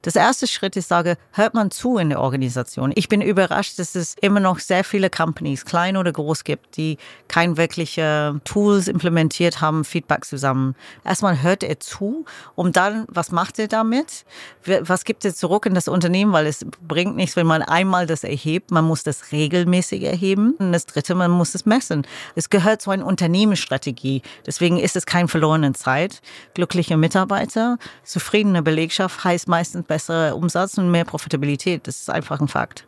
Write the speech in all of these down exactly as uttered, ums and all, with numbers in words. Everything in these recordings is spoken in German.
Das erste Schritt ist, sage, hört man zu in der Organisation. Ich bin überrascht, dass es immer noch sehr viele Companies, klein oder groß, gibt, die kein wirkliche Tools implementiert haben, Feedback zusammen. Erstmal hört er zu, und dann, was macht er damit? Was gibt er zurück in das Unternehmen? Weil es bringt nichts, wenn man einmal das erhebt. Man muss das regelmäßig erheben. Und das Dritte, man muss es messen. Es gehört zu einer Unternehmensstrategie. Deswegen ist es keine verlorene Zeit. Glückliche Mitarbeiter, zufriedene Belegschaft heißt meistens besserer Umsatz und mehr Profitabilität. Das ist einfach ein Fakt.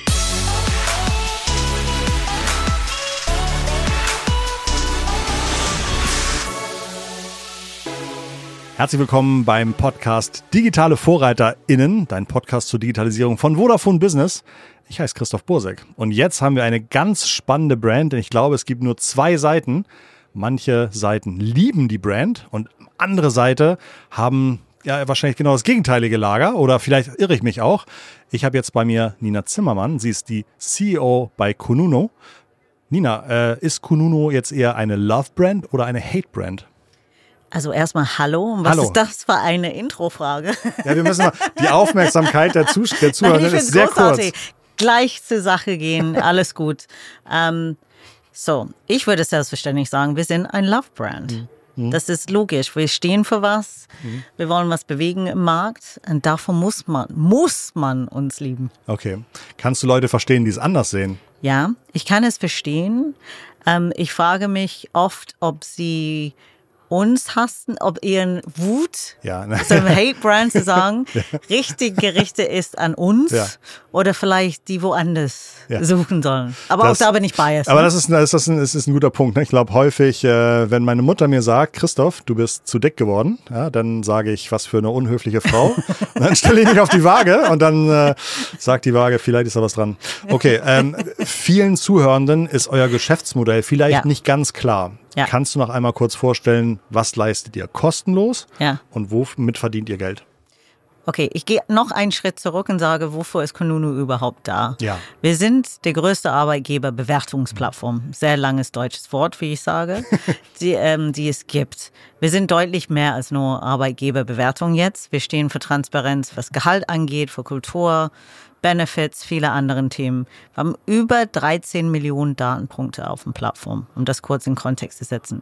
Herzlich willkommen beim Podcast Digitale VorreiterInnen, dein Podcast zur Digitalisierung von Vodafone Business. Ich heiße Christoph Bursek und jetzt haben wir eine ganz spannende Brand, denn ich glaube, es gibt nur zwei Seiten. Manche Seiten lieben die Brand und andere Seite haben ja wahrscheinlich genau das gegenteilige Lager, oder vielleicht irre ich mich auch. Ich habe jetzt bei mir Nina Zimmermann, sie ist die C E O bei Kununu. Nina, äh, ist Kununu jetzt eher eine Love-Brand oder eine Hate-Brand? Also erstmal Hallo. Was Hallo. ist das für eine Introfrage? Ja, wir müssen mal, die Aufmerksamkeit der, Zus- der Zuhörer Nein, ist sehr großartig. kurz. Gleich zur Sache gehen, alles gut. Ähm, so, ich würde selbstverständlich sagen, wir sind ein Love-Brand. Mhm. Das ist logisch. Wir stehen für was. Mhm. Wir wollen was bewegen im Markt. Und davon muss man, muss man uns lieben. Okay. Kannst du Leute verstehen, die es anders sehen? Ja, ich kann es verstehen. Ähm, ich frage mich oft, ob sie uns hassen, ob ihren Wut, ja, ne? so ein Hate-Brand zu sagen, ja. richtig gerichtet ist an uns, ja. oder vielleicht die woanders ja. suchen sollen. Aber das, auch da bin ich biased. Aber ne? das, ist, das, ist ein, das ist ein guter Punkt. Ne? Ich glaube häufig, äh, wenn meine Mutter mir sagt, Christoph, du bist zu dick geworden, ja, dann sage ich, was für eine unhöfliche Frau. Dann stelle ich mich auf die Waage und dann äh, sagt die Waage, vielleicht ist da was dran. Okay, ähm, vielen Zuhörenden ist euer Geschäftsmodell vielleicht ja. nicht ganz klar. Ja. Kannst du noch einmal kurz vorstellen, was leistet ihr kostenlos ja. und womit verdient ihr Geld? Okay, ich gehe noch einen Schritt zurück und sage, wofür ist Kununu überhaupt da? Ja. Wir sind der größte Arbeitgeberbewertungsplattform. Sehr langes deutsches Wort, wie ich sage, die, ähm, die es gibt. Wir sind deutlich mehr als nur Arbeitgeberbewertung jetzt. Wir stehen für Transparenz, was Gehalt angeht, für Kultur, Benefits, viele andere Themen. Wir haben über dreizehn Millionen Datenpunkte auf der Plattform, um das kurz in Kontext zu setzen.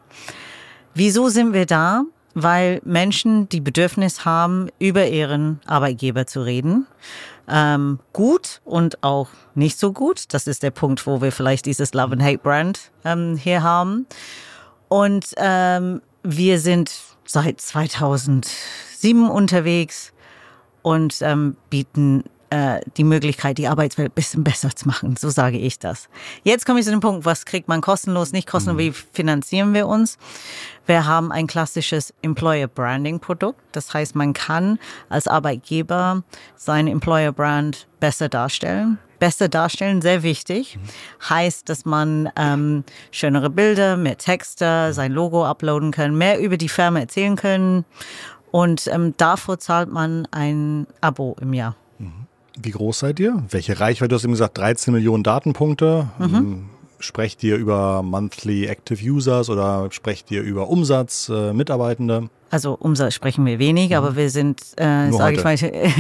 Wieso sind wir da? Weil Menschen die Bedürfnis haben, über ihren Arbeitgeber zu reden. Ähm, gut und auch nicht so gut. Das ist der Punkt, wo wir vielleicht dieses Love and Hate Brand ähm, hier haben. Und ähm, wir sind seit zweitausendsieben unterwegs und ähm, bieten die Möglichkeit, die Arbeitswelt ein bisschen besser zu machen. So sage ich das. Jetzt komme ich zu dem Punkt, was kriegt man kostenlos, nicht kostenlos, wie finanzieren wir uns? Wir haben ein klassisches Employer Branding Produkt. Das heißt, man kann als Arbeitgeber seinen Employer Brand besser darstellen. Besser darstellen, sehr wichtig. Heißt, dass man ähm, schönere Bilder, mehr Texte, sein Logo uploaden kann, mehr über die Firma erzählen können. Und ähm, davor zahlt man ein Abo im Jahr. Wie groß seid ihr? Welche Reichweite? Du hast eben gesagt, dreizehn Millionen Datenpunkte. Mhm. Sprecht ihr über Monthly Active Users oder sprecht ihr über Umsatz, äh, Mitarbeitende? Also Umsatz sprechen wir wenig, mhm. aber wir sind, äh, sage ich mal,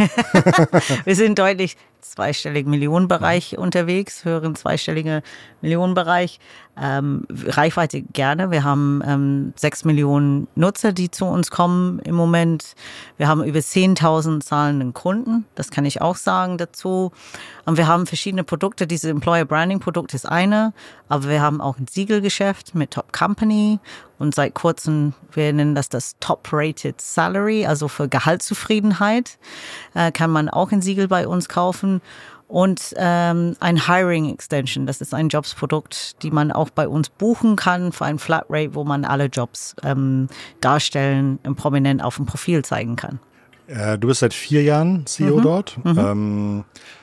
wir sind deutlich zweistelligen Millionenbereich mhm. unterwegs, höheren zweistelligen Millionenbereich. Ähm, Reichweite gerne. Wir haben ähm, sechs Millionen Nutzer, die zu uns kommen im Moment. Wir haben über zehntausend zahlenden Kunden, das kann ich auch sagen dazu. Und wir haben verschiedene Produkte. Diese Employer Branding Produkt ist eine, aber wir haben auch ein Siegelgeschäft mit Top Company und seit kurzem, wir nennen das das Top-Rated Salary, also für Gehaltszufriedenheit, äh, kann man auch ein Siegel bei uns kaufen. Und ähm, ein Hiring Extension, das ist ein Jobsprodukt, die man auch bei uns buchen kann für ein Flatrate, wo man alle Jobs ähm, darstellen und prominent auf dem Profil zeigen kann. Äh, du bist seit vier Jahren C E O mhm. dort. Mhm. Ähm,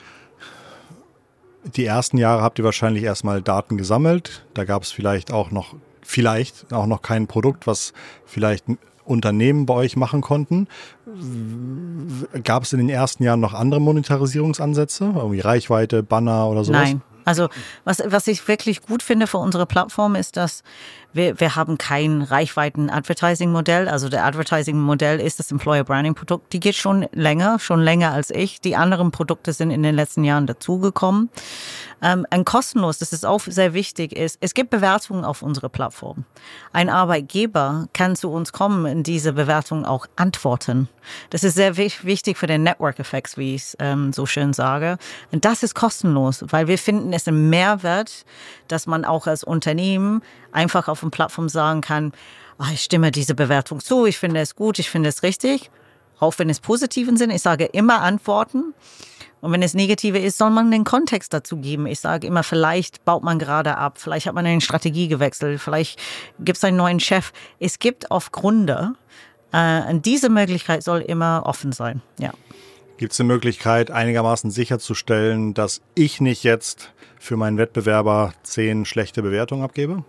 die ersten Jahre habt ihr wahrscheinlich erstmal Daten gesammelt. Da gab es vielleicht auch noch, vielleicht auch noch kein Produkt, was vielleicht Unternehmen bei euch machen konnten. Gab es in den ersten Jahren noch andere Monetarisierungsansätze? Irgendwie Reichweite, Banner oder sowas? Nein. Also was, was ich wirklich gut finde für unsere Plattform ist, dass Wir, wir haben kein Reichweiten-Advertising-Modell. Also der Advertising-Modell ist das Employer-Branding-Produkt. Die geht schon länger, schon länger als ich. Die anderen Produkte sind in den letzten Jahren dazugekommen. Ähm, ein kostenlos, das ist auch sehr wichtig, ist, es gibt Bewertungen auf unserer Plattform. Ein Arbeitgeber kann zu uns kommen und diese Bewertungen auch antworten. Das ist sehr wichtig für den Network-Effekt, wie ich es ähm, so schön sage. Und das ist kostenlos, weil wir finden es ein Mehrwert, dass man auch als Unternehmen einfach auf einer Plattform sagen kann, oh, ich stimme diese Bewertung zu, ich finde es gut, ich finde es richtig. Auch wenn es positiven Sinn, ich sage immer antworten. Und wenn es negative ist, soll man den Kontext dazu geben. Ich sage immer, vielleicht baut man gerade ab, vielleicht hat man eine Strategie gewechselt, vielleicht gibt es einen neuen Chef. Es gibt oft Gründe. Äh, und diese Möglichkeit soll immer offen sein. Ja. Gibt es eine Möglichkeit, einigermaßen sicherzustellen, dass ich nicht jetzt für meinen Wettbewerber zehn schlechte Bewertungen abgebe?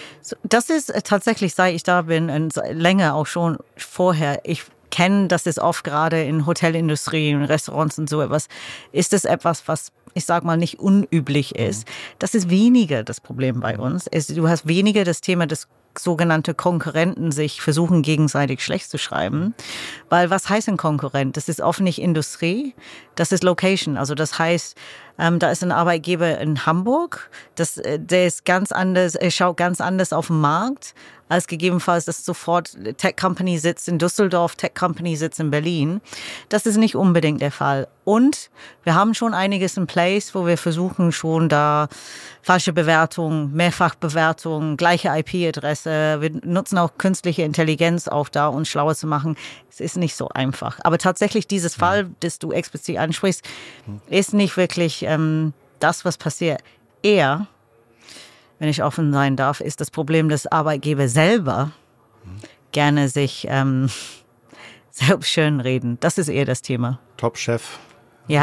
Das ist tatsächlich, seit ich da bin, und länger auch schon vorher, ich kennen, dass es oft gerade in Hotelindustrie und Restaurants und so etwas, ist es etwas, was, ich sag mal, nicht unüblich ist. Das ist weniger das Problem bei uns. Es, du hast weniger das Thema des sogenannte Konkurrenten sich versuchen, gegenseitig schlecht zu schreiben. Weil was heißt ein Konkurrent? Das ist oft nicht Industrie, das ist Location. Also das heißt, ähm, da ist ein Arbeitgeber in Hamburg, das, der ist ganz anders, er schaut ganz anders auf den Markt, als gegebenenfalls, dass sofort Tech Company sitzt in Düsseldorf, Tech Company sitzt in Berlin. Das ist nicht unbedingt der Fall. Und wir haben schon einiges in place, wo wir versuchen schon da falsche Bewertungen, Mehrfachbewertungen, gleiche I P-Adresse. Wir nutzen auch künstliche Intelligenz auch da, uns schlauer zu machen. Es ist nicht so einfach. Aber tatsächlich dieses Fall, das du explizit ansprichst, ist nicht wirklich ähm, das, was passiert. Eher, wenn ich offen sein darf, ist das Problem, dass Arbeitgeber selber gerne sich ähm, selbst schönreden. Das ist eher das Thema. Top-Chef. Ja,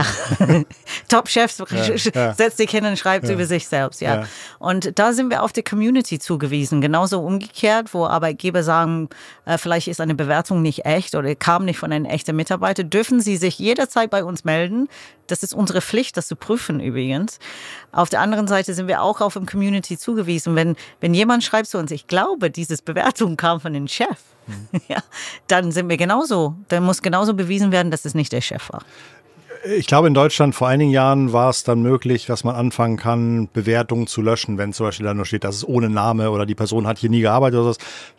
Top-Chefs ja, ja. setzt sich hin und schreibt ja. über sich selbst. Ja. ja. Und da sind wir auf die Community zugewiesen. Genauso umgekehrt, wo Arbeitgeber sagen, äh, vielleicht ist eine Bewertung nicht echt oder kam nicht von einem echten Mitarbeiter, dürfen sie sich jederzeit bei uns melden. Das ist unsere Pflicht, das zu prüfen übrigens. Auf der anderen Seite sind wir auch auf eine Community zugewiesen. Wenn, wenn jemand schreibt zu uns, ich glaube, diese Bewertung kam von dem Chef, mhm. ja, dann sind wir genauso, dann muss genauso bewiesen werden, dass es nicht der Chef war. Ich glaube, in Deutschland vor einigen Jahren war es dann möglich, dass man anfangen kann, Bewertungen zu löschen, wenn zum Beispiel da nur steht, das ist ohne Name oder die Person hat hier nie gearbeitet oder so.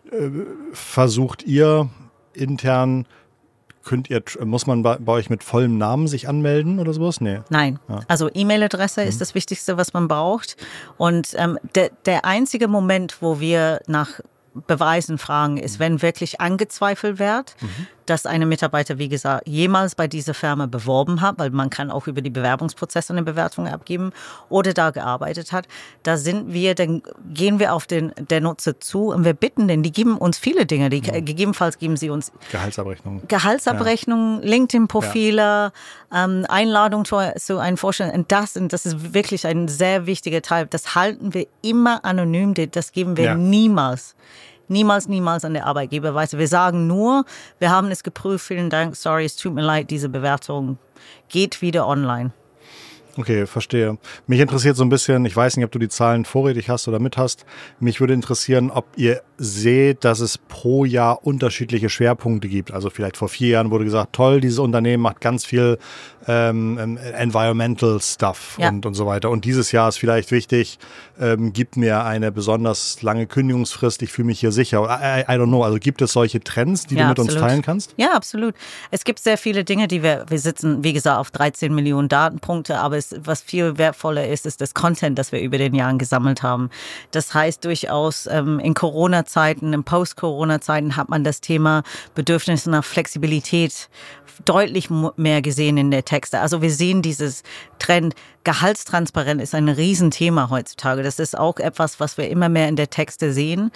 Versucht ihr intern, könnt ihr, muss man bei, bei euch mit vollem Namen sich anmelden oder sowas? Nee. Nein. Ja. Also E-Mail-Adresse mhm. ist das Wichtigste, was man braucht. Und ähm, der, der einzige Moment, wo wir nach Beweisen fragen, ist, wenn wirklich angezweifelt wird, mhm. dass eine Mitarbeiter, wie gesagt, jemals bei dieser Firma beworben hat, weil man kann auch über die Bewerbungsprozesse eine Bewertung abgeben oder da gearbeitet hat, da sind wir, dann gehen wir auf den der Nutzer zu und wir bitten den, die geben uns viele Dinge, die mhm. gegebenenfalls geben sie uns Gehaltsabrechnungen, Gehaltsabrechnungen, ja. LinkedIn-Profile, ja. ähm, Einladung zu, zu einem Vorstellung und das, und das ist wirklich ein sehr wichtiger Teil, das halten wir immer anonym, das geben wir ja. niemals. Niemals, niemals an der Arbeitgeber weiter. Wir sagen nur, wir haben es geprüft, vielen Dank, sorry, es tut mir leid, diese Bewertung geht wieder online. Okay, verstehe. Mich interessiert so ein bisschen, ich weiß nicht, ob du die Zahlen vorrätig hast oder mit hast, mich würde interessieren, ob ihr seht, dass es pro Jahr unterschiedliche Schwerpunkte gibt. Also vielleicht vor vier Jahren wurde gesagt, toll, dieses Unternehmen macht ganz viel ähm, Environmental Stuff ja. und, und so weiter. Und dieses Jahr ist vielleicht wichtig, ähm, gibt mir eine besonders lange Kündigungsfrist, ich fühle mich hier sicher. I, I don't know, also gibt es solche Trends, die ja, du mit absolut. uns teilen kannst? Ja, absolut. Es gibt sehr viele Dinge, die wir, wir sitzen, wie gesagt, auf dreizehn Millionen Datenpunkte, aber es, was viel wertvoller ist, ist das Content, das wir über den Jahren gesammelt haben. Das heißt durchaus, ähm, in Corona-Zeiten, in Post-Corona-Zeiten hat man das Thema Bedürfnisse nach Flexibilität deutlich mehr gesehen in der Texte. Also wir sehen dieses Trend, Gehaltstransparenz ist ein Riesenthema heutzutage. Das ist auch etwas, was wir immer mehr in der Texte sehen.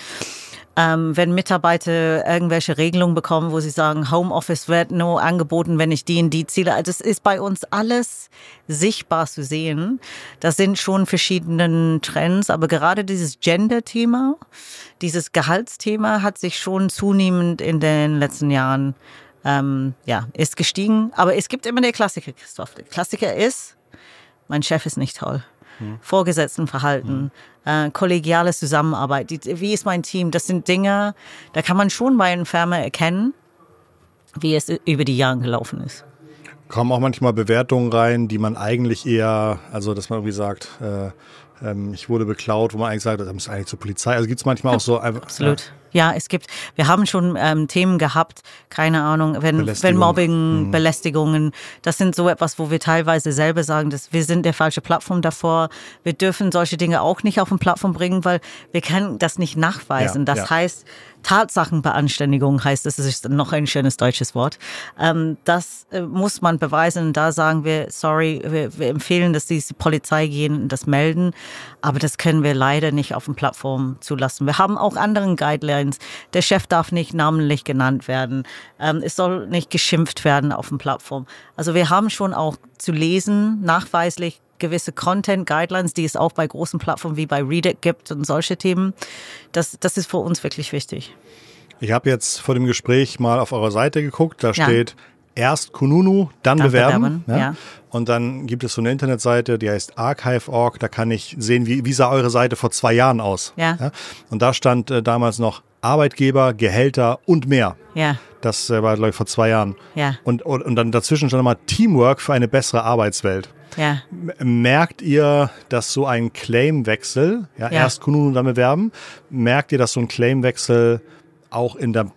Ähm, wenn Mitarbeiter irgendwelche Regelungen bekommen, wo sie sagen, Homeoffice wird nur angeboten, wenn ich die und die Ziele. Also es ist bei uns alles sichtbar zu sehen. Das sind schon verschiedene Trends, aber gerade dieses Gender-Thema, dieses Gehaltsthema hat sich schon zunehmend in den letzten Jahren ähm, ja, ist gestiegen. Aber es gibt immer den Klassiker, Christoph. Der Klassiker ist, mein Chef ist nicht toll. hm. Vorgesetztenverhalten, hm. äh, kollegiale Zusammenarbeit, die, wie ist mein Team, das sind Dinge, da kann man schon bei einer Firma erkennen, wie es über die Jahre gelaufen ist. Kommen auch manchmal Bewertungen rein, die man eigentlich eher, also dass man irgendwie sagt, äh, ähm, ich wurde beklaut, wo man eigentlich sagt, das muss eigentlich zur Polizei. Also gibt es manchmal auch so einfach. Absolut. Ja. Ja, es gibt, wir haben schon ähm, Themen gehabt, keine Ahnung, wenn, wenn Mobbing, mhm. Belästigungen, das sind so etwas, wo wir teilweise selber sagen, dass wir sind der falsche Plattform davor. Wir dürfen solche Dinge auch nicht auf eine Plattform bringen, weil wir können das nicht nachweisen. Ja, das ja. heißt, Tatsachenbeanständigung heißt, das ist noch ein schönes deutsches Wort. Ähm, das äh, muss man beweisen. Da sagen wir, sorry, wir, wir empfehlen, dass die Polizei gehen und das melden. Aber das können wir leider nicht auf den Plattformen zulassen. Wir haben auch anderen Guidelines. Der Chef darf nicht namentlich genannt werden. Ähm, es soll nicht geschimpft werden auf den Plattformen. Also wir haben schon auch zu lesen, nachweislich, gewisse Content-Guidelines, die es auch bei großen Plattformen wie bei Reddit gibt und solche Themen. Das, das ist für uns wirklich wichtig. Ich habe jetzt vor dem Gespräch mal auf eurer Seite geguckt, da steht ja. erst Kununu, dann, dann bewerben. bewerben ja? Ja. Und dann gibt es so eine Internetseite, die heißt archive punkt org, da kann ich sehen, wie, wie sah eure Seite vor zwei Jahren aus. Ja. Ja? Und da stand äh, damals noch Arbeitgeber, Gehälter und mehr. Ja. Das äh, war, glaube ich, vor zwei Jahren. Ja. Und, und, und dann dazwischen stand nochmal Teamwork für eine bessere Arbeitswelt. Ja. Merkt ihr, dass so ein Claimwechsel, ja, ja. erst Kununu, dann bewerben, merkt ihr, dass so ein Claimwechsel auch in der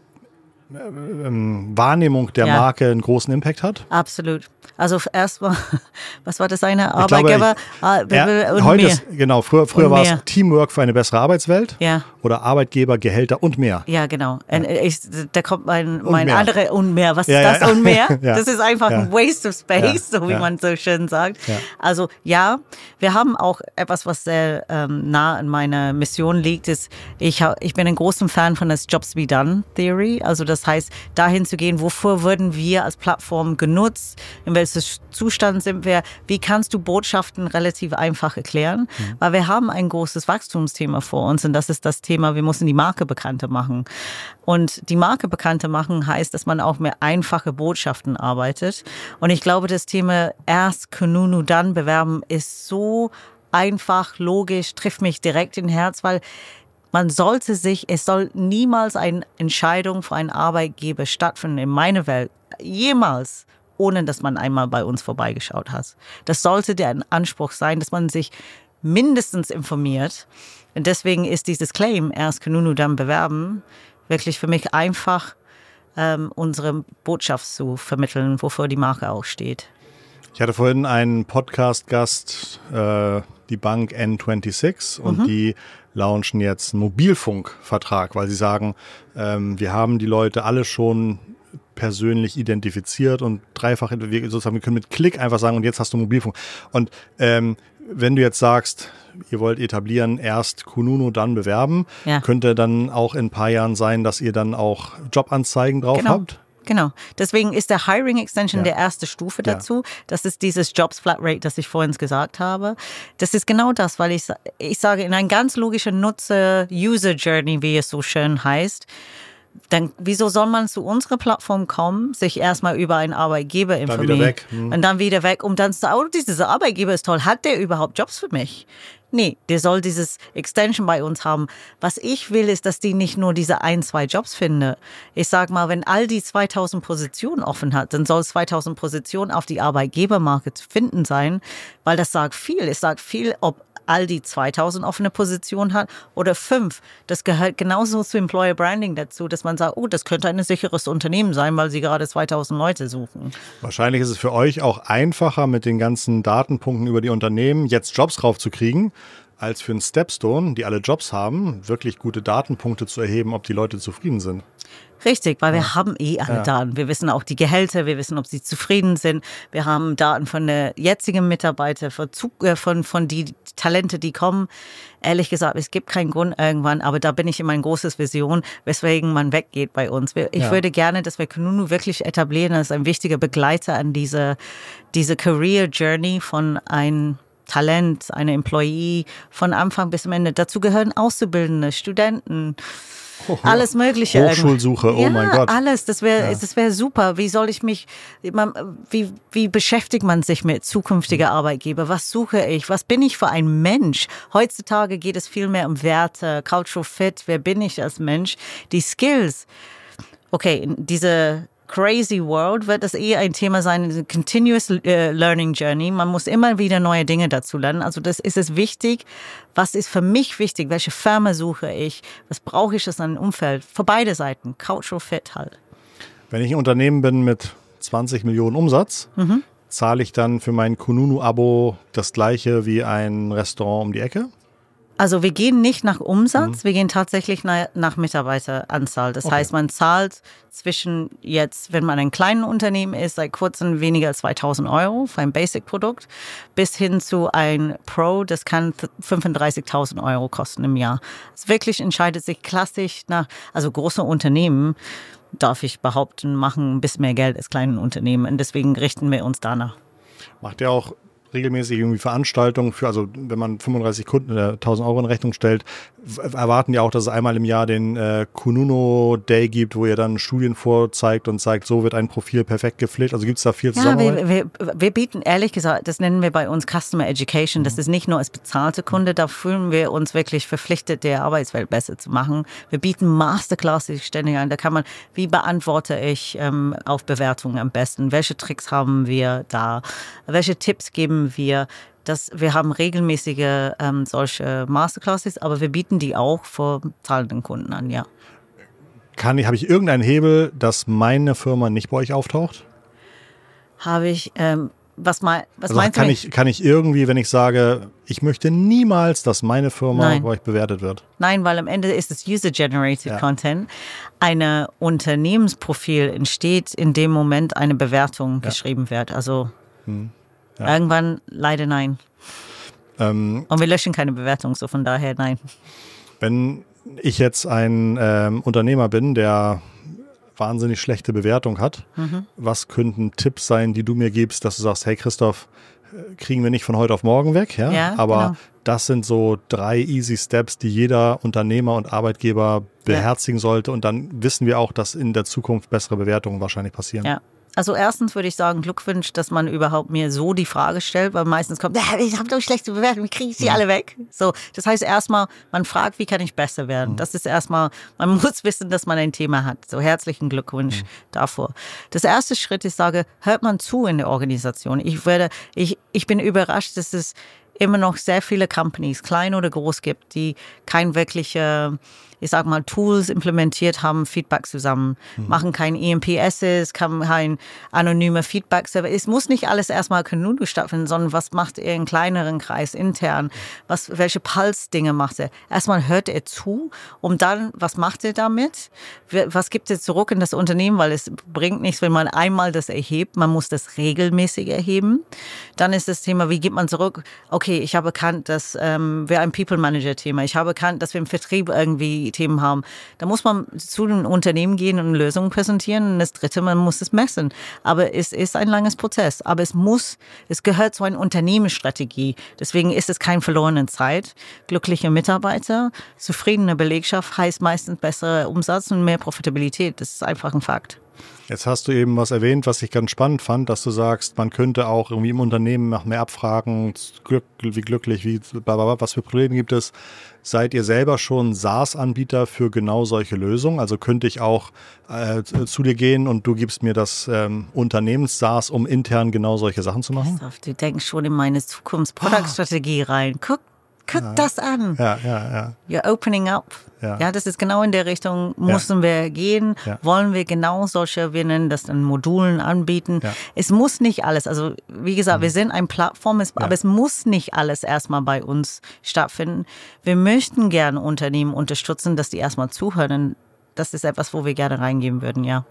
ähm, Wahrnehmung der ja. Marke einen großen Impact hat? Absolut. Also erstmal, was war das eine? Arbeitgeber glaube, ich, ja, und heute mehr. Ist, genau, früher, früher war es Teamwork für eine bessere Arbeitswelt ja. oder Arbeitgeber, Gehälter und mehr. Ja, genau. Ja. Ich, da kommt mein, und mein andere und mehr. Was ja, ist das ja. und mehr? ja. Das ist einfach ja. ein Waste of Space, ja. so wie ja. man so schön sagt. Ja. Also ja, wir haben auch etwas, was sehr ähm, nah an meiner Mission liegt, ist, ich, ha, ich bin ein großer Fan von das Jobs Be Done Theory. Also das heißt, dahin zu gehen, wofür würden wir als Plattform genutzt, in welchem Zustand sind wir, wie kannst du Botschaften relativ einfach erklären, mhm. weil wir haben ein großes Wachstumsthema vor uns und das ist das Thema, wir müssen die Marke bekannter machen. Und die Marke bekannter machen heißt, dass man auch mehr einfache Botschaften arbeitet. Und ich glaube, das Thema erst Kununu, dann bewerben ist so einfach, logisch, trifft mich direkt in Herz, weil man sollte sich, es soll niemals eine Entscheidung für einen Arbeitgeber stattfinden in meiner Welt, jemals, ohne dass man einmal bei uns vorbeigeschaut hat. Das sollte der Anspruch sein, dass man sich mindestens informiert. Und deswegen ist dieses Claim, erst Kununu, dann bewerben, wirklich für mich einfach, ähm, unsere Botschaft zu vermitteln, wofür die Marke auch steht. Ich hatte vorhin einen Podcast-Gast, äh, die Bank N sechsundzwanzig, und mhm. die launchen jetzt einen Mobilfunkvertrag, weil sie sagen, ähm, wir haben die Leute alle schon persönlich identifiziert und dreifach, wir, sozusagen, wir können mit Klick einfach sagen, und jetzt hast du Mobilfunk. Und ähm, wenn du jetzt sagst, ihr wollt etablieren, erst Kununu, dann bewerben, ja. könnte dann auch in ein paar Jahren sein, dass ihr dann auch Jobanzeigen drauf genau. habt? Genau. Deswegen ist der Hiring Extension ja. der erste Stufe dazu. Ja. Das ist dieses Jobs Flat Rate, das ich vorhin gesagt habe. Das ist genau das, weil ich, ich sage, in ein ganz logischer Nutzer-User-Journey, wie es so schön heißt, dann wieso soll man zu unserer Plattform kommen, sich erstmal über einen Arbeitgeber informieren dann wieder weg. Hm. und dann wieder weg, um dann zu sagen, oh, dieser Arbeitgeber ist toll, hat der überhaupt Jobs für mich? Nee, der soll dieses Extension bei uns haben. Was ich will, ist, dass die nicht nur diese ein, zwei Jobs finden. Ich sag mal, wenn all die zweitausend Positionen offen hat, dann soll zweitausend Positionen auf die Arbeitgebermarke zu finden sein, weil das sagt viel. Es sagt viel, ob all die zweitausend offene Positionen hat oder fünf. Das gehört genauso zu Employer Branding dazu, dass man sagt, oh, das könnte ein sicheres Unternehmen sein, weil sie gerade zweitausend Leute suchen. Wahrscheinlich ist es für euch auch einfacher, mit den ganzen Datenpunkten über die Unternehmen jetzt Jobs raufzukriegen, als für einen Stepstone, die alle Jobs haben, wirklich gute Datenpunkte zu erheben, ob die Leute zufrieden sind. Richtig, weil wir ja. haben eh alle ja. Daten. Wir wissen auch die Gehälter, wir wissen, ob sie zufrieden sind. Wir haben Daten von der jetzigen Mitarbeiter, von, von, von die Talente, die kommen. Ehrlich gesagt, es gibt keinen Grund irgendwann, aber da bin ich immer ein großes Vision, weswegen man weggeht bei uns. Ich ja. würde gerne, dass wir Kununu wirklich etablieren als ein wichtiger Begleiter an diese, diese Career Journey von einem Talent, eine Employee von Anfang bis zum Ende. Dazu gehören Auszubildende, Studenten, Oh, alles Mögliche. Hochschulsuche, oh ja, mein Gott. alles, das wäre ja. das wäre super. Wie soll ich mich, wie, wie beschäftigt man sich mit zukünftiger mhm. Arbeitgeber? Was suche ich? Was bin ich für ein Mensch? Heutzutage geht es viel mehr um Werte, Cultural Fit, wer bin ich als Mensch? Die Skills. Okay, in diese crazy world wird das eher ein Thema sein, eine continuous uh, learning journey. Man muss immer wieder neue Dinge dazu lernen. Also das ist es wichtig. Was ist für mich wichtig? Welche Firma suche ich? Was brauche ich aus einem Umfeld? Für beide Seiten. Cultural Fit halt. Wenn ich ein Unternehmen bin mit zwanzig Millionen Umsatz, mhm. zahle ich dann für mein Kununu-Abo das gleiche wie ein Restaurant um die Ecke? Also wir gehen nicht nach Umsatz, mhm. wir gehen tatsächlich nach, nach Mitarbeiteranzahl. Das okay. heißt, man zahlt zwischen jetzt, wenn man ein kleines Unternehmen ist, seit kurzem weniger als zweitausend Euro für ein Basic-Produkt, bis hin zu ein Pro, das kann fünfunddreißigtausend Euro kosten im Jahr. Es wirklich entscheidet sich klassisch nach, also große Unternehmen, darf ich behaupten, machen ein bisschen mehr Geld als kleine Unternehmen. Und deswegen richten wir uns danach. Macht ihr auch regelmäßig irgendwie Veranstaltungen für, also wenn man fünfunddreißig Kunden äh, tausend Euro in Rechnung stellt, erwarten die auch, dass es einmal im Jahr den äh, Kununu Day gibt, wo ihr dann Studien vorzeigt und zeigt, so wird ein Profil perfekt gepflegt. Also gibt es da viel Zusammenarbeit? Ja, wir, wir, wir bieten, ehrlich gesagt, das nennen wir bei uns Customer Education. Das ist nicht nur als bezahlte Kunde, da fühlen wir uns wirklich verpflichtet, der Arbeitswelt besser zu machen. Wir bieten Masterclasses ständig an. Da kann man, wie beantworte ich ähm, auf Bewertungen am besten? Welche Tricks haben wir da? Welche Tipps geben wir? Das, wir haben regelmäßige ähm, solche Masterclasses, aber wir bieten die auch für zahlenden Kunden an, ja. Kann ich, habe ich irgendeinen Hebel, dass meine Firma nicht bei euch auftaucht? Habe ich, ähm, was, mein, was also meinst kann du? Ich, kann ich irgendwie, wenn ich sage, ich möchte niemals, dass meine Firma Nein. bei euch bewertet wird? Nein, weil am Ende ist es User-Generated ja. Content. Ein Unternehmensprofil entsteht in dem Moment eine Bewertung ja. geschrieben wird. Also hm. Ja. Irgendwann leider nein. Ähm, Und wir löschen keine Bewertung, so von daher nein. Wenn ich jetzt ein ähm, Unternehmer bin, der wahnsinnig schlechte Bewertung hat, mhm. was könnten Tipps sein, die du mir gibst, dass du sagst, hey Christoph, kriegen wir nicht von heute auf morgen weg, ja? ja aber genau. das sind so drei easy Steps, die jeder Unternehmer und Arbeitgeber beherzigen ja. sollte und dann wissen wir auch, dass in der Zukunft bessere Bewertungen wahrscheinlich passieren. Ja. Also erstens würde ich sagen, Glückwunsch, dass man überhaupt mir so die Frage stellt, weil meistens kommt, ich habe doch schlechte Bewertungen, wie kriege ich die alle weg? So, das heißt erstmal, man fragt, wie kann ich besser werden? Das ist erstmal, man muss wissen, dass man ein Thema hat. So, herzlichen Glückwunsch mhm. davor. Das erste Schritt ist, sage, hört man zu in der Organisation. Ich werde, ich, ich bin überrascht, dass es immer noch sehr viele Companies, klein oder groß gibt, die kein wirkliche, ich sag mal, Tools implementiert haben, Feedback zusammen, mhm. machen kein E M P Ss, kein anonyme Feedback-Server. Es muss nicht alles erstmal Kununu stattfinden, sondern was macht er in kleineren Kreis intern? Was, welche Pulse-Dinge macht er? Erstmal hört er zu, und dann, was macht er damit? Was gibt er zurück in das Unternehmen? Weil es bringt nichts, wenn man einmal das erhebt. Man muss das regelmäßig erheben. Dann ist das Thema, wie gibt man zurück? Okay, ich habe erkannt, dass ähm, wir ein People-Manager-Thema, ich habe erkannt, dass wir im Vertrieb irgendwie Themen haben. Da muss man zu den Unternehmen gehen und Lösungen präsentieren. Und das Dritte, man muss es messen. Aber es ist ein langes Prozess. Aber es muss, es gehört zu einer Unternehmensstrategie. Deswegen ist es keine verlorene Zeit. Glückliche Mitarbeiter, zufriedene Belegschaft heißt meistens bessere Umsatz und mehr Profitabilität. Das ist einfach ein Fakt. Jetzt hast du eben was erwähnt, was ich ganz spannend fand, dass du sagst, man könnte auch irgendwie im Unternehmen nach mehr abfragen, glück, wie glücklich, wie, was für Probleme gibt es. Seid ihr selber schon SaaS-Anbieter für genau solche Lösungen? Also könnte ich auch äh, zu dir gehen und du gibst mir das ähm, Unternehmens-SaaS, um intern genau solche Sachen zu machen? Du denkst schon in meine Zukunftsproduktstrategie rein. Guck, guck ja. das an. Ja, ja, ja. You're opening up. Ja. ja, das ist genau in der Richtung, müssen ja. wir gehen, ja. wollen wir genau solche, wir nennen das dann Modulen anbieten. Ja. Es muss nicht alles, also wie gesagt, mhm. wir sind eine Plattform, ja. aber es muss nicht alles erstmal bei uns stattfinden. Wir möchten gerne Unternehmen unterstützen, dass die erstmal zuhören. Das ist etwas, wo wir gerne reingehen würden, ja.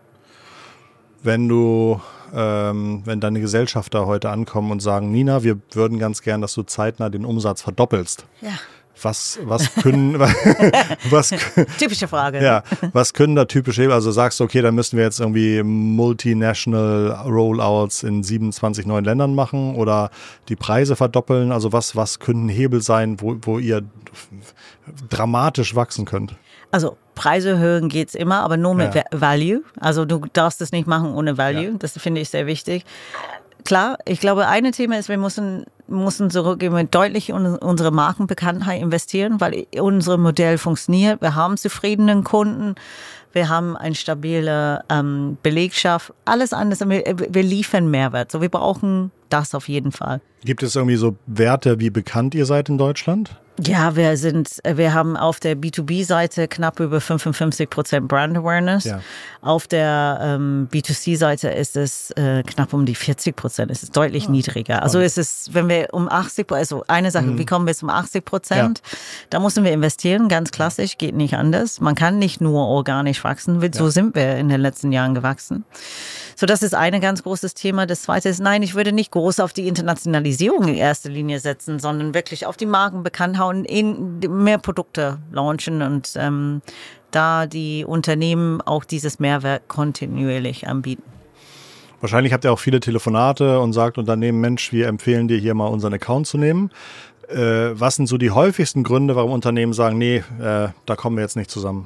Wenn du, ähm, wenn deine Gesellschafter heute ankommen und sagen, Nina, wir würden ganz gern, dass du zeitnah den Umsatz verdoppelst. Ja. Was, was können, was, typische Frage. Ja, was können da typische, also sagst du, okay, dann müssen wir jetzt irgendwie multinational Rollouts in siebenundzwanzig neuen Ländern machen oder die Preise verdoppeln, also was, was können Hebel sein, wo, wo ihr dramatisch wachsen könnt? Also Preise erhöhen geht's immer, aber nur mit Ja. Value. Also du darfst es nicht machen ohne Value. Ja. Das finde ich sehr wichtig. Klar, ich glaube, ein Thema ist, wir müssen, müssen zurückgehen, wir deutlich in unsere Markenbekanntheit investieren, weil unser Modell funktioniert. Wir haben zufriedenen Kunden, wir haben eine stabile ähm, Belegschaft, alles anders. Wir, wir liefern Mehrwert. So, wir brauchen das auf jeden Fall. Gibt es irgendwie so Werte, wie bekannt ihr seid in Deutschland? Ja, wir sind, wir haben auf der B zwei B-Seite knapp über fünfundfünfzig Prozent Brand Awareness. Ja. Auf der ähm, B zwei C-Seite ist es äh, knapp um die vierzig Prozent. Es ist deutlich Ah, niedriger. Also es ist, wenn wir um achtzig, also eine Sache, Mhm. wie kommen wir zum achtzig Prozent? Da müssen wir investieren, ganz klassisch, geht nicht anders. Man kann nicht nur organisch wachsen, so Ja. sind wir in den letzten Jahren gewachsen. So, das ist ein ganz großes Thema. Das zweite ist, nein, ich würde nicht groß auf die Internationalisierung in erster Linie setzen, sondern wirklich auf die Markenbekanntheit und in mehr Produkte launchen und ähm, da die Unternehmen auch dieses Mehrwert kontinuierlich anbieten. Wahrscheinlich habt ihr auch viele Telefonate und sagt Unternehmen, Mensch, wir empfehlen dir hier mal unseren Account zu nehmen. Äh, was sind so die häufigsten Gründe, warum Unternehmen sagen, nee, äh, da kommen wir jetzt nicht zusammen?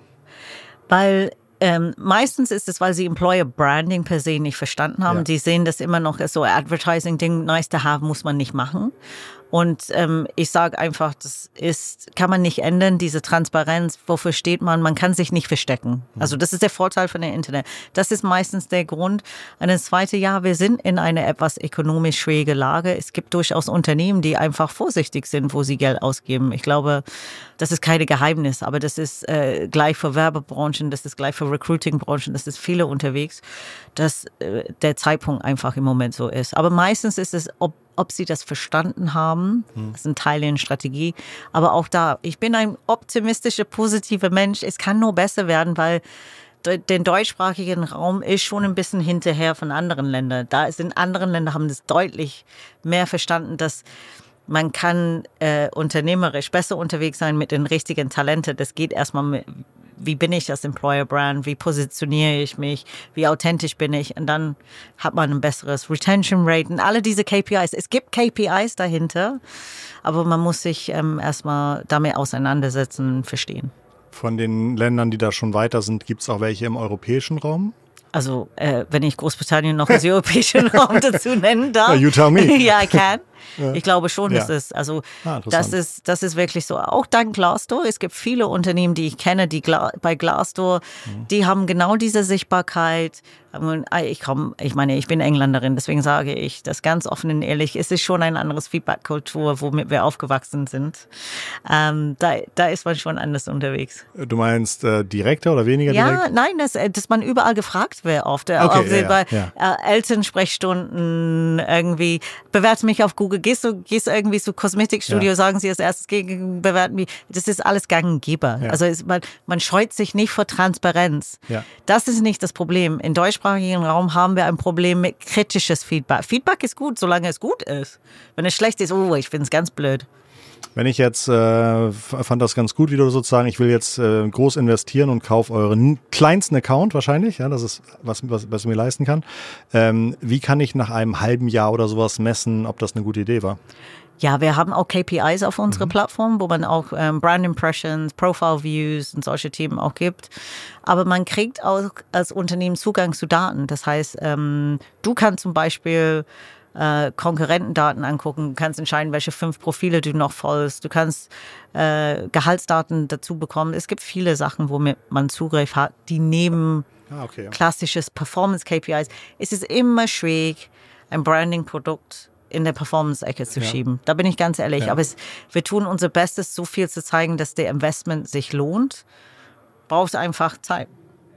Weil ähm, meistens ist es, weil sie Employer Branding per se nicht verstanden haben. Ja. Die sehen das immer noch als so Advertising-Ding, nice to have, muss man nicht machen. Und ähm, ich sage einfach, das ist, kann man nicht ändern, diese Transparenz, wofür steht man, man kann sich nicht verstecken. Also das ist der Vorteil von dem Internet. Das ist meistens der Grund. Und das zweite, ja, wir sind in einer etwas ökonomisch schwierige Lage. Es gibt durchaus Unternehmen, die einfach vorsichtig sind, wo sie Geld ausgeben. Ich glaube, das ist keine Geheimnis, aber das ist äh, gleich für Werbebranchen, das ist gleich für Recruiting-Branchen, das ist viele unterwegs, dass äh, der Zeitpunkt einfach im Moment so ist. Aber meistens ist es, ob ob sie das verstanden haben. Das ist ein Teil der Strategie. Aber auch da, ich bin ein optimistischer, positiver Mensch. Es kann nur besser werden, weil den deutschsprachigen Raum ist schon ein bisschen hinterher von anderen Ländern. Da sind andere Länder, haben das deutlich mehr verstanden, dass man kann äh, unternehmerisch besser unterwegs sein mit den richtigen Talenten. Das geht erstmal mit, wie bin ich als Employer Brand, wie positioniere ich mich, wie authentisch bin ich, und dann hat man ein besseres Retention Rate und alle diese K P Is. Es gibt K P Is dahinter, aber man muss sich ähm, erstmal damit auseinandersetzen und verstehen. Von den Ländern, die da schon weiter sind, gibt es auch welche im europäischen Raum? Also äh, wenn ich Großbritannien noch als europäischen Raum dazu nennen darf. You tell me. Ja, I can. Ja. Ich glaube schon, Ja. dass es, also Ah, das ist, das ist wirklich so. Auch dank Glassdoor. Es gibt viele Unternehmen, die ich kenne, die Gla- bei Glassdoor, Mhm. die haben genau diese Sichtbarkeit. Ich komm, ich meine, ich bin Engländerin, deswegen sage ich das ganz offen und ehrlich. Es ist schon ein anderes Feedback-Kultur, womit wir aufgewachsen sind. Ähm, da, da ist man schon anders unterwegs. Du meinst äh, direkter oder weniger Ja, direkt? nein, dass, dass man überall gefragt wird oft. Okay, Auf, ja, bei ja. äh, Elternsprechstunden irgendwie. Bewerte mich auf Google. Gehst du, gehst du irgendwie zu Kosmetikstudio, Ja. sagen sie als erstes, gegen, bewerten mich. Das ist alles gang und gäbe. Ja. Also es, man, man scheut sich nicht vor Transparenz. Ja. Das ist nicht das Problem. Im deutschsprachigen Raum haben wir ein Problem mit kritisches Feedback. Feedback ist gut, solange es gut ist. Wenn es schlecht ist, oh, ich finde es ganz blöd. Wenn ich jetzt, äh, fand das ganz gut, wie du sozusagen, ich will jetzt äh, groß investieren und kaufe euren kleinsten Account wahrscheinlich, ja, das ist was, was, was ich mir leisten kann. Ähm, wie kann ich nach einem halben Jahr oder sowas messen, ob das eine gute Idee war? Ja, wir haben auch K P Is auf unserer Mhm. Plattform, wo man auch ähm, Brand Impressions, Profile Views und solche Themen auch gibt. Aber man kriegt auch als Unternehmen Zugang zu Daten. Das heißt, ähm, du kannst zum Beispiel äh, Konkurrentendaten angucken, kannst entscheiden, welche fünf Profile du noch folgst. Du kannst äh, Gehaltsdaten dazu bekommen. Es gibt viele Sachen, womit man Zugriff hat, die neben Ah, okay. Ja. klassisches Performance-K P Is. Es ist immer schwierig, ein Branding-Produkt in der Performance-Ecke zu Ja. schieben. Da bin ich ganz ehrlich. Ja. Aber es, wir tun unser Bestes, so viel zu zeigen, dass der Investment sich lohnt. Braucht einfach Zeit.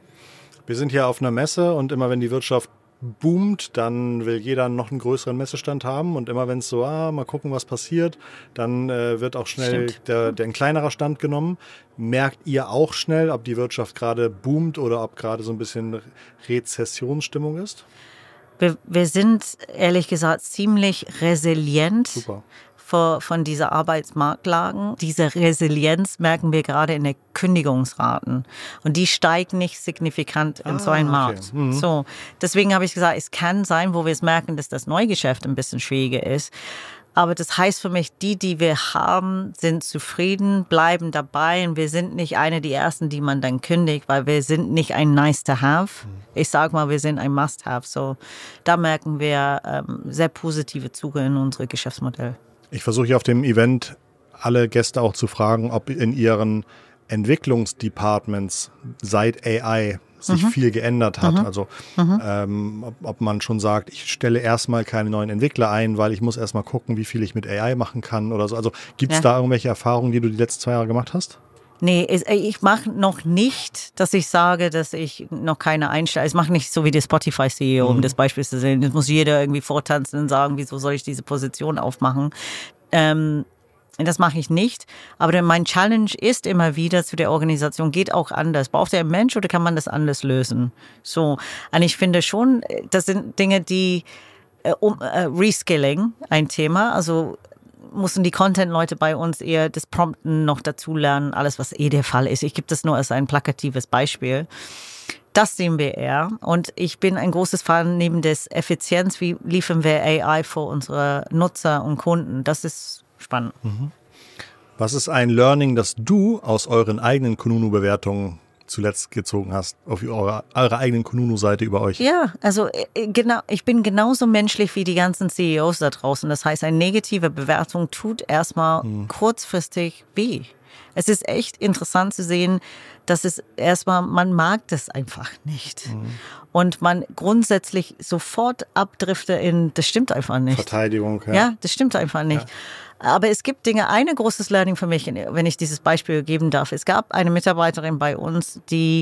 Wir sind hier auf einer Messe und immer wenn die Wirtschaft boomt, dann will jeder noch einen größeren Messestand haben und immer wenn es so, ah, mal gucken, was passiert, dann äh, wird auch schnell Stimmt. der, der ein kleinerer Stand genommen. Merkt ihr auch schnell, ob die Wirtschaft gerade boomt oder ob gerade so ein bisschen Rezessionsstimmung ist? Wir, wir sind, ehrlich gesagt, ziemlich resilient Super. vor, von dieser Arbeitsmarktlagen. Diese Resilienz merken wir gerade in den Kündigungsraten. Und die steigen nicht signifikant in Ah, so einem okay. Markt. Mhm. So, deswegen habe ich gesagt, es kann sein, wo wir es merken, dass das Neugeschäft ein bisschen schwieriger ist. Aber das heißt für mich, die, die wir haben, sind zufrieden, bleiben dabei und wir sind nicht eine der ersten, die man dann kündigt, weil wir sind nicht ein nice to have. Ich sage mal, wir sind ein must have. So, da merken wir ähm, sehr positive Züge in unserem Geschäftsmodell. Ich versuche hier auf dem Event alle Gäste auch zu fragen, ob in ihren Entwicklungsdepartments seit A I sich mhm. viel geändert hat. Mhm. Also mhm. Ähm, ob, ob man schon sagt, ich stelle erstmal keine neuen Entwickler ein, weil ich muss erstmal gucken, wie viel ich mit A I machen kann oder so. Also gibt es ja. da irgendwelche Erfahrungen, die du die letzten zwei Jahre gemacht hast? Nee, ich mache noch nicht, dass ich sage, dass ich noch keine einstelle. Ich mache nicht so wie der Spotify-C E O, um mhm. das Beispiel zu sehen. Das muss jeder irgendwie vortanzen und sagen, wieso soll ich diese Position aufmachen. Ähm, Das mache ich nicht. Aber mein Challenge ist immer wieder zu der Organisation, geht auch anders. Braucht der ein Mensch oder kann man das anders lösen? So. Und ich finde schon, das sind Dinge, die, äh, um, äh, Reskilling, ein Thema. Also mussten die Content-Leute bei uns eher das Prompten noch dazu lernen, alles, was eh der Fall ist. Ich gebe das nur als ein plakatives Beispiel. Das sehen wir eher. Und ich bin ein großes Fan neben des Effizienz, wie liefern wir A I für unsere Nutzer und Kunden. Das ist spannend. Was ist ein Learning, das du aus euren eigenen Kununu-Bewertungen zuletzt gezogen hast, auf eure, eure eigenen Kununu-Seite über euch? Ja, also genau, ich bin genauso menschlich wie die ganzen C E Os da draußen. Das heißt, eine negative Bewertung tut erstmal hm. kurzfristig weh. Es ist echt interessant zu sehen, dass es erstmal, man mag das einfach nicht. Mhm. Und man grundsätzlich sofort abdriftet in, das stimmt einfach nicht. Verteidigung, ja. Ja, das stimmt einfach nicht. Ja. Aber es gibt Dinge, ein großes Learning für mich, wenn ich dieses Beispiel geben darf. Es gab eine Mitarbeiterin bei uns, die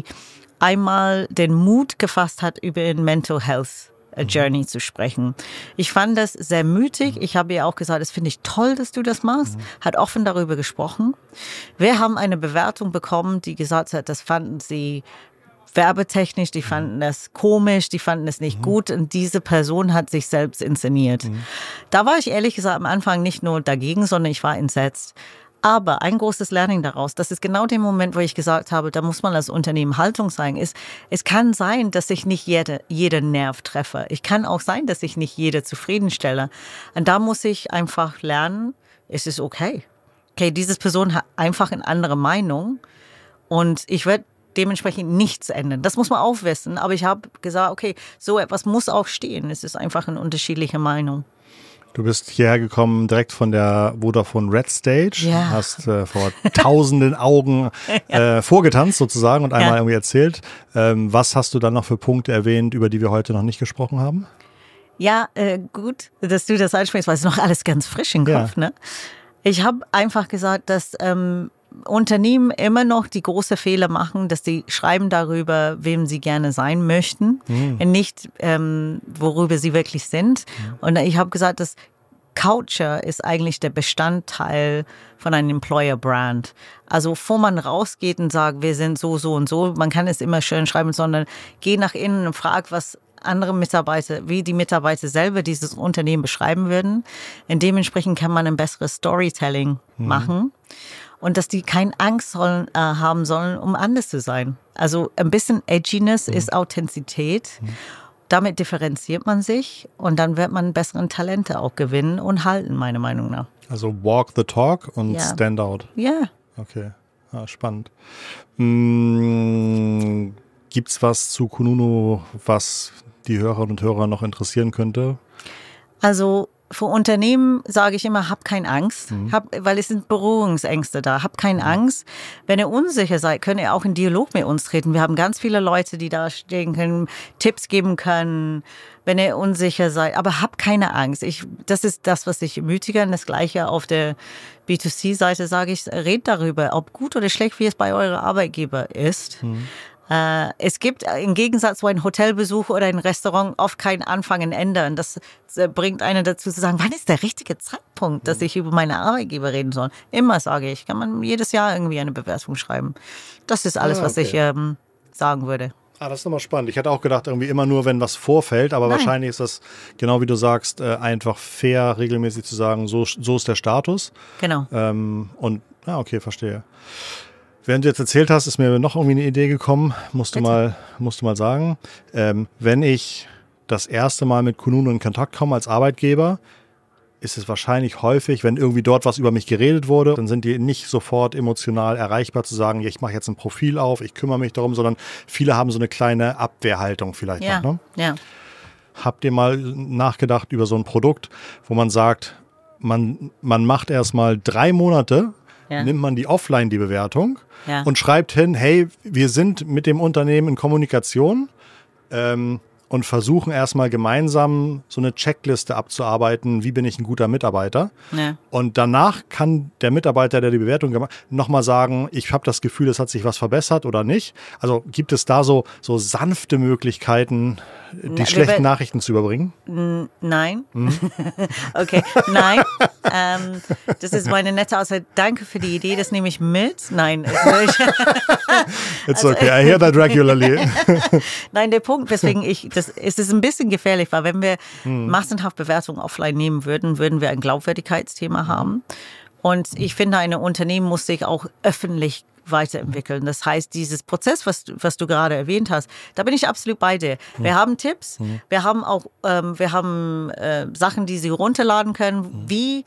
einmal den Mut gefasst hat, über den Mental Health Journey zu sprechen. Ich fand das sehr mutig. Ich habe ihr auch gesagt, das finde ich toll, dass du das machst. Hat offen darüber gesprochen. Wir haben eine Bewertung bekommen, die gesagt hat, das fanden sie werbetechnisch, die fanden das komisch, die fanden es nicht gut und diese Person hat sich selbst inszeniert. Mhm. Da war ich ehrlich gesagt am Anfang nicht nur dagegen, sondern ich war entsetzt. Aber ein großes Learning daraus, das ist genau der Moment, wo ich gesagt habe, da muss man als Unternehmen Haltung zeigen, ist, es kann sein, dass ich nicht jede, jeden Nerv treffe. Ich kann auch sein, dass ich nicht jede zufriedenstelle. Und da muss ich einfach lernen, es ist okay. Okay, diese Person hat einfach eine andere Meinung und ich werde dementsprechend nichts ändern. Das muss man auch wissen. Aber ich habe gesagt, okay, so etwas muss auch stehen. Es ist einfach eine unterschiedliche Meinung. Du bist hierher gekommen direkt von der Vodafone Red Stage, ja. hast äh, vor tausenden Augen äh, vorgetanzt sozusagen und einmal ja. irgendwie erzählt. Ähm, was hast du dann noch für Punkte erwähnt, über die wir heute noch nicht gesprochen haben? Ja, äh, gut, dass du das ansprichst, weil es ist noch alles ganz frisch im Kopf. Ja. Ne? Ich habe einfach gesagt, dass ähm, Unternehmen immer noch die große Fehler machen, dass sie schreiben darüber, wem sie gerne sein möchten, mhm. und nicht ähm, worüber sie wirklich sind. Mhm. Und ich habe gesagt, dass Culture ist eigentlich der Bestandteil von einem Employer-Brand. Also bevor man rausgeht und sagt, wir sind so, so und so, man kann es immer schön schreiben, sondern geh nach innen und frag, was andere Mitarbeiter, wie die Mitarbeiter selber dieses Unternehmen beschreiben würden. Und dementsprechend kann man ein besseres Storytelling mhm. machen. Und dass die keine Angst sollen, äh, haben sollen, um anders zu sein. Also ein bisschen Edginess mhm. ist Authentizität. Mhm. Damit differenziert man sich und dann wird man besseren Talente auch gewinnen und halten, meiner Meinung nach. Also walk the talk und ja. stand out. Ja. Okay, ah, spannend. Hm, gibt's was zu Kununu, was die Hörerinnen und Hörer noch interessieren könnte? Also für Unternehmen sage ich immer, hab keine Angst, mhm. hab, weil es sind Berührungsängste da. Hab keine Angst. Wenn ihr unsicher seid, könnt ihr auch in Dialog mit uns treten. Wir haben ganz viele Leute, die da stehen können, Tipps geben können, wenn ihr unsicher seid. Aber hab keine Angst. Ich, das ist das, was ich ermutige. Und das Gleiche auf der B zwei C-Seite sage ich, redet darüber, ob gut oder schlecht, wie es bei eurem Arbeitgeber ist. Mhm. Äh, es gibt im Gegensatz zu einem Hotelbesuch oder ein Restaurant oft kein Anfang und Ende. Und das bringt einen dazu zu sagen, wann ist der richtige Zeitpunkt, dass ich über meine Arbeitgeber reden soll? Immer sage ich, kann man jedes Jahr irgendwie eine Bewertung schreiben. Das ist alles, ah, okay. was ich ähm, sagen würde. Ah, das ist nochmal spannend. Ich hätte auch gedacht, irgendwie immer nur, wenn was vorfällt, aber Nein. wahrscheinlich ist das, genau wie du sagst, einfach fair, regelmäßig zu sagen, so, so ist der Status. Genau. Ähm, und, ah, okay, verstehe. Während du jetzt erzählt hast, ist mir noch irgendwie eine Idee gekommen, musst du mal, musst du mal sagen. Ähm, wenn ich das erste Mal mit Kununu in Kontakt komme als Arbeitgeber, ist es wahrscheinlich häufig, wenn irgendwie dort was über mich geredet wurde, dann sind die nicht sofort emotional erreichbar zu sagen, ja, ich mache jetzt ein Profil auf, ich kümmere mich darum, sondern viele haben so eine kleine Abwehrhaltung vielleicht ja, noch. Ne? Ja. Habt ihr mal nachgedacht über so ein Produkt, wo man sagt, man, man macht erstmal drei Monate, ja. nimmt man die offline, die Bewertung ja. und schreibt hin, hey, wir sind mit dem Unternehmen in Kommunikation, ähm, und versuchen erstmal gemeinsam so eine Checkliste abzuarbeiten, wie bin ich ein guter Mitarbeiter. Ja. Und danach kann der Mitarbeiter, der die Bewertung gemacht hat, nochmal sagen, ich habe das Gefühl, es hat sich was verbessert oder nicht. Also gibt es da so, so sanfte Möglichkeiten, die Na, schlechten Nachrichten zu überbringen? Nein. Hm? Okay, nein. ähm, das ist meine nette Aussage. Danke für die Idee, das nehme ich mit. Nein. It's also, okay, I hear that regularly. Nein, der Punkt, weswegen ich, das, es ist ein bisschen gefährlich, weil wenn wir hm. massenhaft Bewertungen offline nehmen würden, würden wir ein Glaubwürdigkeitsthema haben. Und ich finde, ein Unternehmen muss sich auch öffentlich weiterentwickeln. Das heißt, dieses Prozess, was, was du gerade erwähnt hast, da bin ich absolut bei dir. Wir mhm. haben Tipps, mhm. wir haben auch ähm, wir haben äh, Sachen, die Sie runterladen können. Mhm. Wie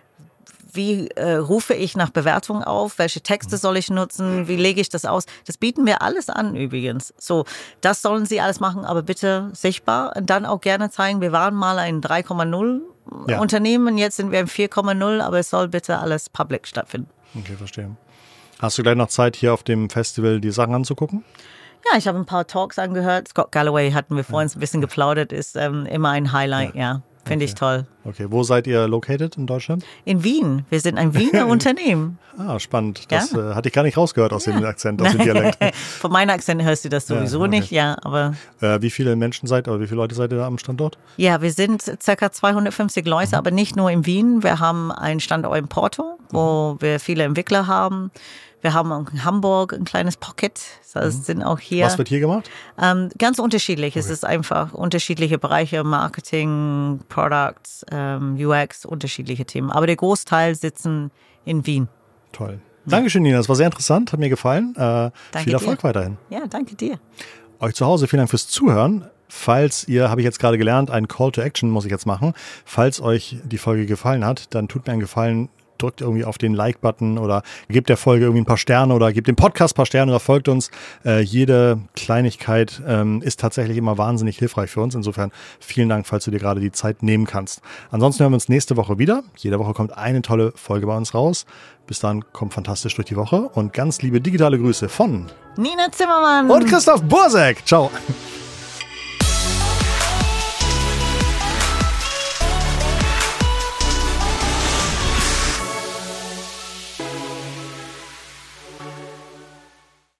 Wie äh, rufe ich nach Bewertungen auf? Welche Texte soll ich nutzen? Wie lege ich das aus? Das bieten wir alles an übrigens. So, das sollen Sie alles machen, aber bitte sichtbar. Und dann auch gerne zeigen, wir waren mal ein drei Komma null ja. Unternehmen, jetzt sind wir ein vier Komma null, aber es soll bitte alles public stattfinden. Okay, verstehe. Hast du gleich noch Zeit, hier auf dem Festival die Sachen anzugucken? Ja, ich habe ein paar Talks angehört. Scott Galloway hatten wir vorhin ein bisschen geplaudert, ist ähm, immer ein Highlight, ja. ja. Finde okay. ich toll. Okay, wo seid ihr located in Deutschland? In Wien. Wir sind ein Wiener Unternehmen. Ah, spannend. Das ja. äh, hatte ich gar nicht rausgehört aus ja. dem Akzent, aus dem Dialekt. Von meinem Akzent hörst du das sowieso ja, okay. nicht, ja, aber... Äh, wie viele Menschen seid oder wie viele Leute seid ihr da am Standort? Ja, wir sind ca. zweihundertfünfzig Leute, mhm. aber nicht nur in Wien. Wir haben einen Standort in Porto, wo mhm. wir viele Entwickler haben. Wir haben in Hamburg ein kleines Pocket. Das mhm. sind auch hier. Was wird hier gemacht? Ähm, ganz unterschiedlich. Okay. Es ist einfach unterschiedliche Bereiche, Marketing, Products, ähm, U X, unterschiedliche Themen. Aber der Großteil sitzen in Wien. Toll. Dankeschön, Nina. Das war sehr interessant, hat mir gefallen. Äh, viel Erfolg dir. weiterhin. Ja, danke dir. Euch zu Hause, vielen Dank fürs Zuhören. Falls ihr, habe ich jetzt gerade gelernt, einen Call to Action muss ich jetzt machen. Falls euch die Folge gefallen hat, dann tut mir einen Gefallen, drückt irgendwie auf den Like-Button oder gebt der Folge irgendwie ein paar Sterne oder gebt dem Podcast ein paar Sterne oder folgt uns. Äh, jede Kleinigkeit ähm, ist tatsächlich immer wahnsinnig hilfreich für uns. Insofern vielen Dank, falls du dir gerade die Zeit nehmen kannst. Ansonsten hören wir uns nächste Woche wieder. Jede Woche kommt eine tolle Folge bei uns raus. Bis dann, kommt fantastisch durch die Woche und ganz liebe digitale Grüße von Nina Zimmermann und Christoph Bursek. Ciao.